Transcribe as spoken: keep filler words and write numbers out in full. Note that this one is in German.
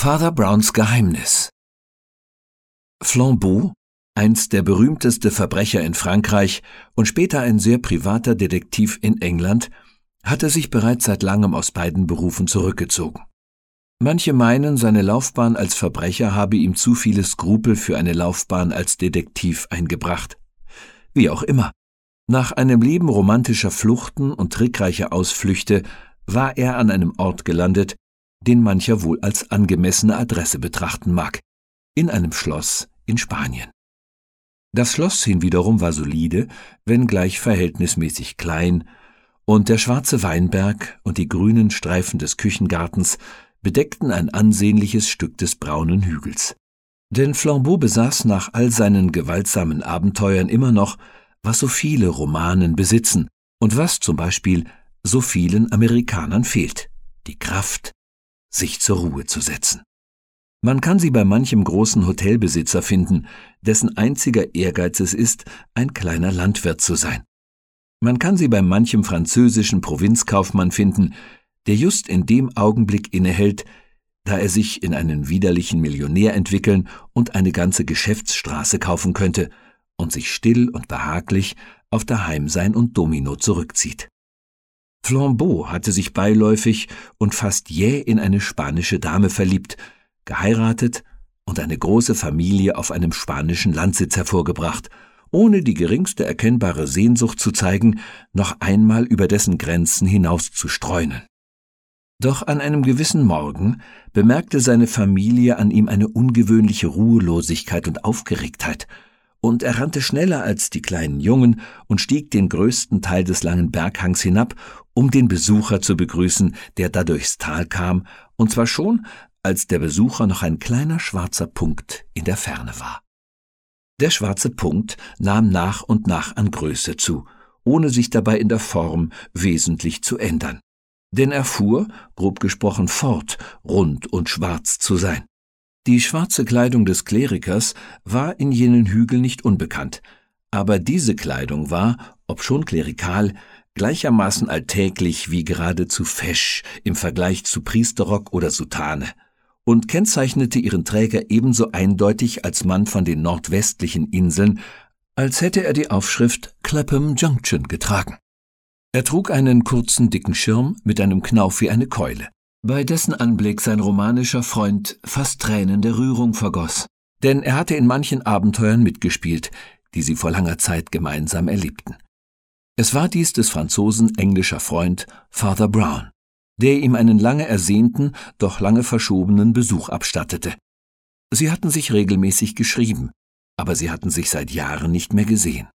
Father Browns Geheimnis. Flambeau, einst der berühmteste Verbrecher in Frankreich und später ein sehr privater Detektiv in England, hatte sich bereits seit langem aus beiden Berufen zurückgezogen. Manche meinen, seine Laufbahn als Verbrecher habe ihm zu viele Skrupel für eine Laufbahn als Detektiv eingebracht. Wie auch immer. Nach einem Leben romantischer Fluchten und trickreicher Ausflüchte war er an einem Ort gelandet, den mancher wohl als angemessene Adresse betrachten mag, in einem Schloss in Spanien. Das Schloss hinwiederum war solide, wenngleich verhältnismäßig klein, und der schwarze Weinberg und die grünen Streifen des Küchengartens bedeckten ein ansehnliches Stück des braunen Hügels. Denn Flambeau besaß nach all seinen gewaltsamen Abenteuern immer noch, was so viele Romanen besitzen und was zum Beispiel so vielen Amerikanern fehlt: die Kraft, sich zur Ruhe zu setzen. Man kann sie bei manchem großen Hotelbesitzer finden, dessen einziger Ehrgeiz es ist, ein kleiner Landwirt zu sein. Man kann sie bei manchem französischen Provinzkaufmann finden, der just in dem Augenblick innehält, da er sich in einen widerlichen Millionär entwickeln und eine ganze Geschäftsstraße kaufen könnte und sich still und behaglich auf Daheimsein und Domino zurückzieht. Flambeau hatte sich beiläufig und fast jäh in eine spanische Dame verliebt, geheiratet und eine große Familie auf einem spanischen Landsitz hervorgebracht, ohne die geringste erkennbare Sehnsucht zu zeigen, noch einmal über dessen Grenzen hinaus zu streunen. Doch an einem gewissen Morgen bemerkte seine Familie an ihm eine ungewöhnliche Ruhelosigkeit und Aufgeregtheit, und er rannte schneller als die kleinen Jungen und stieg den größten Teil des langen Berghangs hinab, um den Besucher zu begrüßen, der da durchs Tal kam, und zwar schon, als der Besucher noch ein kleiner schwarzer Punkt in der Ferne war. Der schwarze Punkt nahm nach und nach an Größe zu, ohne sich dabei in der Form wesentlich zu ändern. Denn er fuhr, grob gesprochen, fort, rund und schwarz zu sein. Die schwarze Kleidung des Klerikers war in jenen Hügeln nicht unbekannt, aber diese Kleidung war, obschon klerikal, gleichermaßen alltäglich wie geradezu fesch im Vergleich zu Priesterrock oder Soutane und kennzeichnete ihren Träger ebenso eindeutig als Mann von den nordwestlichen Inseln, als hätte er die Aufschrift Clapham Junction getragen. Er trug einen kurzen, dicken Schirm mit einem Knauf wie eine Keule, bei dessen Anblick sein romanischer Freund fast Tränen der Rührung vergoss, denn er hatte in manchen Abenteuern mitgespielt, die sie vor langer Zeit gemeinsam erlebten. Es war dies des Franzosen englischer Freund Father Brown, der ihm einen lange ersehnten, doch lange verschobenen Besuch abstattete. Sie hatten sich regelmäßig geschrieben, aber sie hatten sich seit Jahren nicht mehr gesehen.